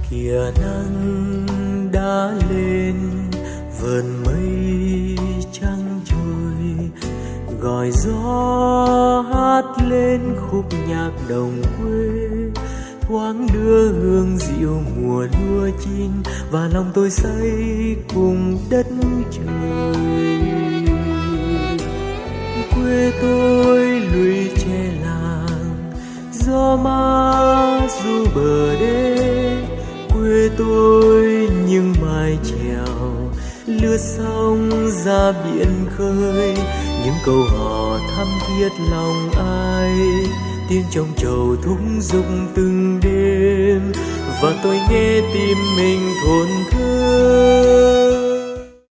Kìa nắng đã lên vườn mây trắng trôi, gọi gió hát lên khúc nhạc đồng quê, thoáng đưa hương rượu mùa lúa chín và lòng tôi say cùng đất trời. Quê tôi lũy tre làng, gió mát ru bờ đê. Quê tôi những mái chèo lướt sóng ra biển khơi, những câu hò thắm thiết lòng ai, tiếng trong trầu thúc giục từng đêm và tôi nghe tim mình thổn thức.